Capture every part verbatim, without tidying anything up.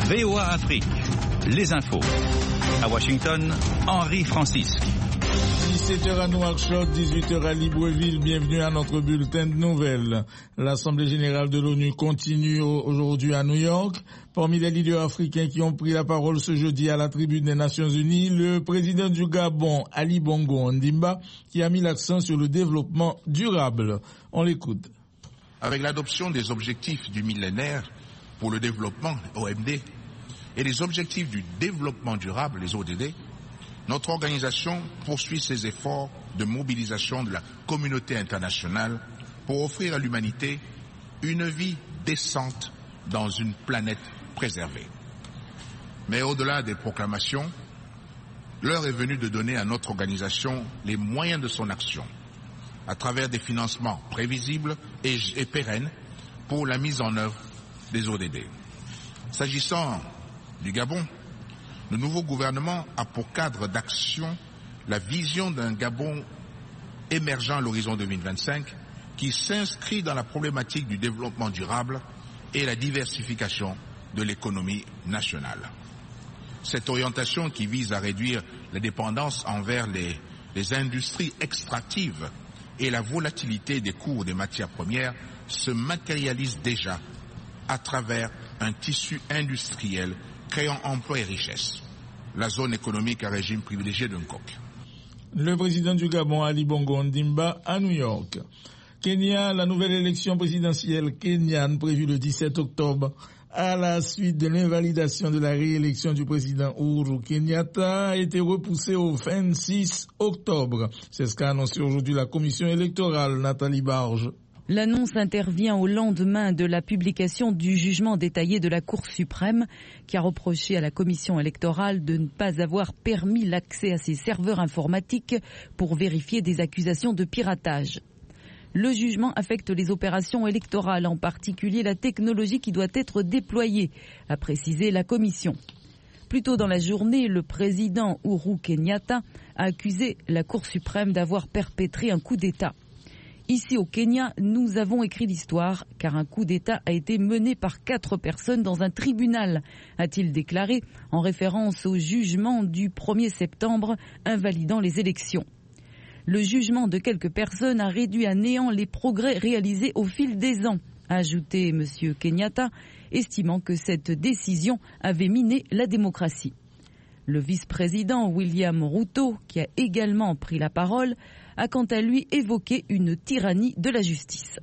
V O A Afrique, les infos. À Washington, Henri Francis. dix-sept heures à Nouakchott, dix-huit heures à Libreville. Bienvenue à notre bulletin de nouvelles. L'Assemblée générale de l'ONU continue aujourd'hui à New York. Parmi les leaders africains qui ont pris la parole ce jeudi à la tribune des Nations Unies, le président du Gabon, Ali Bongo Ondimba, qui a mis l'accent sur le développement durable. On l'écoute. Avec l'adoption des objectifs du millénaire pour le développement, O M D, et les objectifs du développement durable, les O D D, notre organisation poursuit ses efforts de mobilisation de la communauté internationale pour offrir à l'humanité une vie décente dans une planète préservée. Mais au-delà des proclamations, l'heure est venue de donner à notre organisation les moyens de son action, à travers des financements prévisibles et, et pérennes pour la mise en œuvre des O D D. S'agissant du Gabon, le nouveau gouvernement a pour cadre d'action la vision d'un Gabon émergent à l'horizon deux mille vingt-cinq qui s'inscrit dans la problématique du développement durable et la diversification de l'économie nationale. Cette orientation qui vise à réduire la dépendance envers les, les industries extractives et la volatilité des cours des matières premières se matérialise déjà à travers un tissu industriel créant emploi et richesse. La zone économique à régime privilégié d'un C O C. Le président du Gabon, Ali Bongo Ondimba, à New York. Kenya, la nouvelle élection présidentielle kenyane prévue le dix-sept octobre à la suite de l'invalidation de la réélection du président Uhuru Kenyatta a été repoussée au vingt-six octobre. C'est ce qu'a annoncé aujourd'hui la commission électorale, Nathalie Barge. L'annonce intervient au lendemain de la publication du jugement détaillé de la Cour suprême qui a reproché à la commission électorale de ne pas avoir permis l'accès à ses serveurs informatiques pour vérifier des accusations de piratage. Le jugement affecte les opérations électorales, en particulier la technologie qui doit être déployée, a précisé la commission. Plus tôt dans la journée, le président Uhuru Kenyatta a accusé la Cour suprême d'avoir perpétré un coup d'État. Ici au Kenya, nous avons écrit l'histoire car un coup d'État a été mené par quatre personnes dans un tribunal, a-t-il déclaré en référence au jugement du premier septembre invalidant les élections. Le jugement de quelques personnes a réduit à néant les progrès réalisés au fil des ans, a ajouté M. Kenyatta, estimant que cette décision avait miné la démocratie. Le vice-président William Ruto, qui a également pris la parole, a quant à lui évoqué une tyrannie de la justice.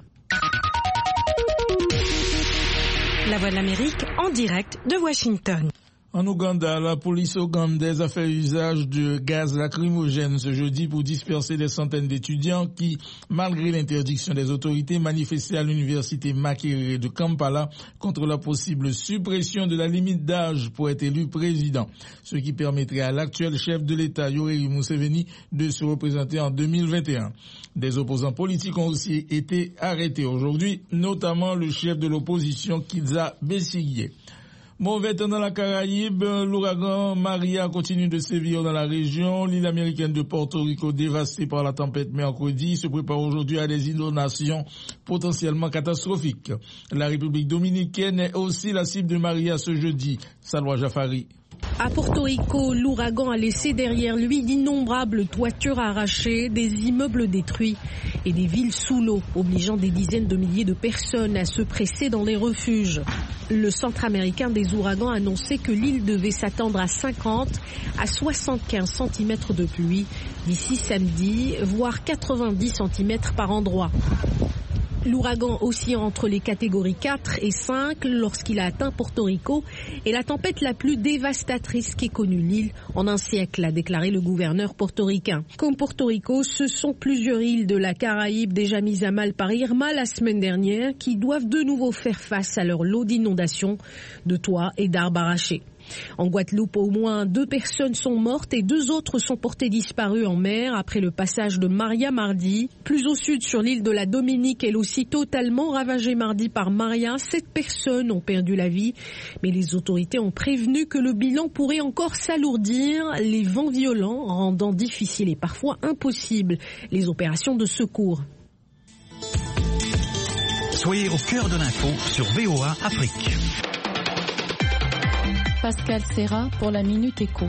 La Voix de l'Amérique en direct de Washington. En Ouganda, la police ougandaise a fait usage de gaz lacrymogène ce jeudi pour disperser des centaines d'étudiants qui, malgré l'interdiction des autorités, manifestaient à l'université Makerere de Kampala contre la possible suppression de la limite d'âge pour être élu président, ce qui permettrait à l'actuel chef de l'État, Yoweri Museveni, de se représenter en deux mille vingt et un. Des opposants politiques ont aussi été arrêtés aujourd'hui, notamment le chef de l'opposition, Kizza Besigye. Mauvais temps dans la Caraïbe, l'ouragan Maria continue de sévir dans la région. L'île américaine de Porto Rico, dévastée par la tempête mercredi, se prépare aujourd'hui à des inondations potentiellement catastrophiques. La République dominicaine est aussi la cible de Maria ce jeudi. Salwa Jafari. À Porto Rico, l'ouragan a laissé derrière lui d'innombrables toitures arrachées, des immeubles détruits et des villes sous l'eau, obligeant des dizaines de milliers de personnes à se presser dans les refuges. Le Centre américain des ouragans a annoncé que l'île devait s'attendre à cinquante à soixante-quinze centimètres de pluie d'ici samedi, voire quatre-vingt-dix centimètres par endroit. L'ouragan oscille entre les catégories quatre et cinq lorsqu'il a atteint Porto Rico est la tempête la plus dévastatrice qu'ait connue l'île en un siècle, a déclaré le gouverneur portoricain. Comme Porto Rico, ce sont plusieurs îles de la Caraïbe déjà mises à mal par Irma la semaine dernière qui doivent de nouveau faire face à leur lot d'inondations, de toits et d'arbres arrachés. En Guadeloupe, au moins deux personnes sont mortes et deux autres sont portées disparues en mer après le passage de Maria mardi. Plus au sud, sur l'île de la Dominique, elle aussi totalement ravagée mardi par Maria. Sept personnes ont perdu la vie, mais les autorités ont prévenu que le bilan pourrait encore s'alourdir, les vents violents rendant difficile et parfois impossible les opérations de secours. Soyez au cœur de l'info sur V O A Afrique. Pascal Serra pour la Minute Éco.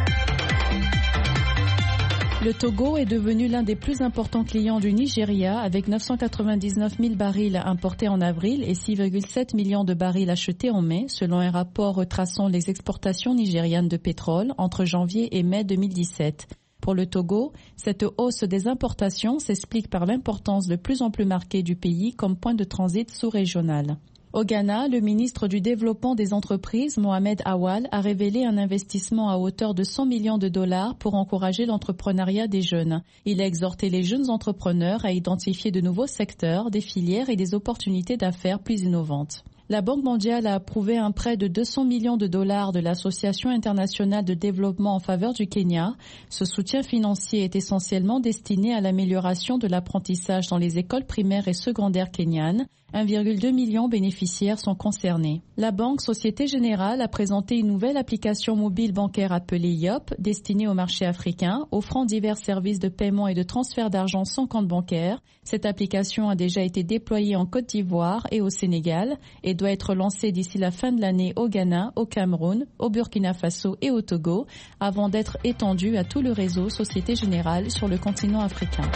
Le Togo est devenu l'un des plus importants clients du Nigeria avec neuf cent quatre-vingt-dix-neuf mille barils importés en avril et six virgule sept millions de barils achetés en mai, selon un rapport retraçant les exportations nigérianes de pétrole entre janvier et mai deux mille dix-sept. Pour le Togo, cette hausse des importations s'explique par l'importance de plus en plus marquée du pays comme point de transit sous-régional. Au Ghana, le ministre du Développement des entreprises, Mohamed Awal, a révélé un investissement à hauteur de cent millions de dollars pour encourager l'entrepreneuriat des jeunes. Il a exhorté les jeunes entrepreneurs à identifier de nouveaux secteurs, des filières et des opportunités d'affaires plus innovantes. La Banque mondiale a approuvé un prêt de deux cents millions de dollars de l'Association internationale de développement en faveur du Kenya. Ce soutien financier est essentiellement destiné à l'amélioration de l'apprentissage dans les écoles primaires et secondaires kenyanes. un virgule deux million bénéficiaires sont concernés. La Banque Société Générale a présenté une nouvelle application mobile bancaire appelée Yop, destinée au marché africain, offrant divers services de paiement et de transfert d'argent sans compte bancaire. Cette application a déjà été déployée en Côte d'Ivoire et au Sénégal et doit être lancée d'ici la fin de l'année au Ghana, au Cameroun, au Burkina Faso et au Togo, avant d'être étendue à tout le réseau Société Générale sur le continent africain.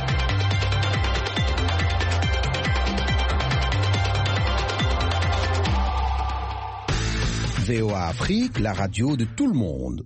V O A Afrique, la radio de tout le monde.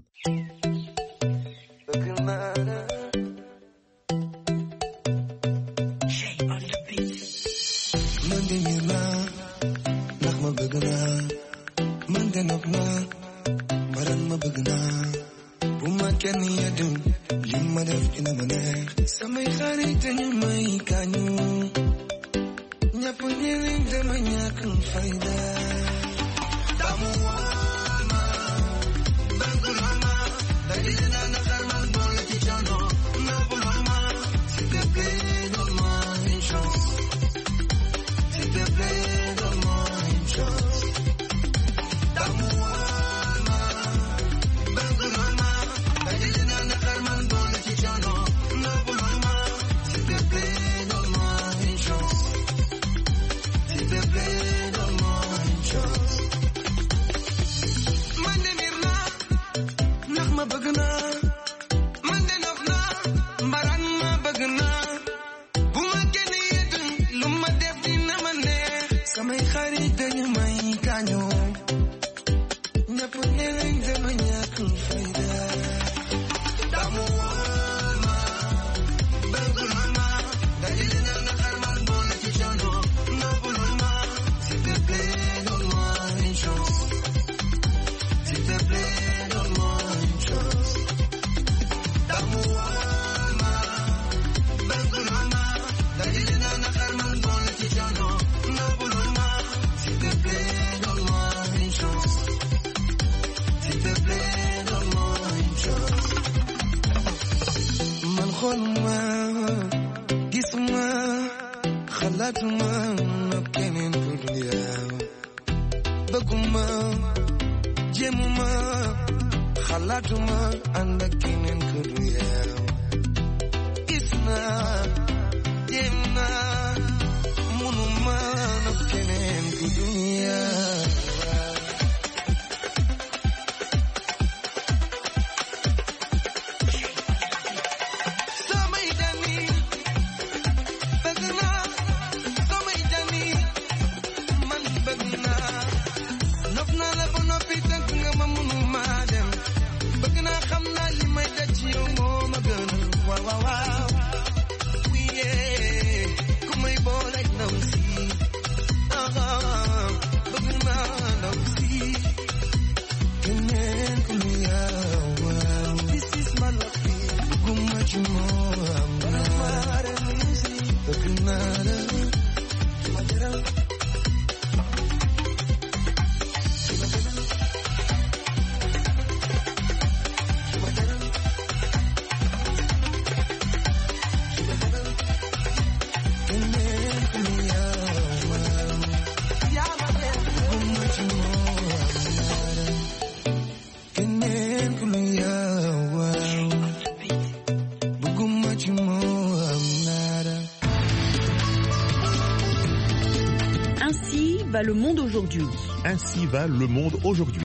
Le monde aujourd'hui. Ainsi va le monde aujourd'hui.